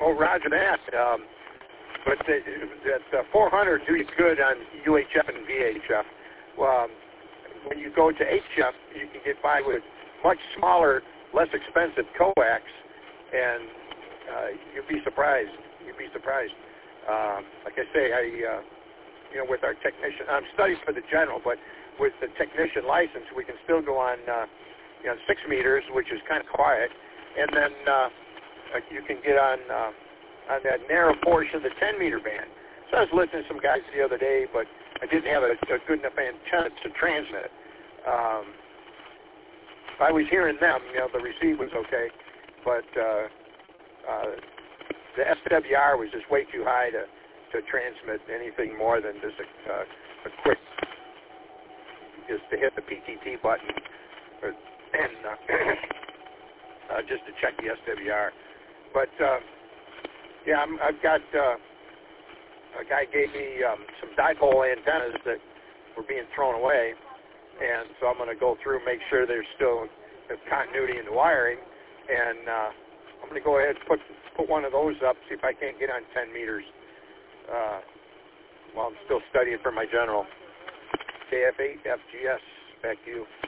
Oh, roger that. But that 400 do you good on UHF and VHF. When you go to HF, you can get by with much smaller, less expensive coax, and you'd be surprised. Like I say, with our technician, I'm studying for the general, but with the technician license, we can still go on, 6 meters, which is kind of quiet, and then you can get on that narrow portion of the 10-meter band. So I was listening to some guys the other day, but I didn't have a good enough antenna to transmit it. I was hearing them, the receive was okay, but the SWR was just way too high to transmit anything more than just a quick, just to hit the PTT button, and just to check the SWR. But I've got a guy gave me some dipole antennas that were being thrown away, and so I'm going to go through and make sure there's still continuity in the wiring, and I'm going to go ahead and put one of those up, see if I can't get on 10 meters while I'm still studying for my general. KF8 FGS, back to you.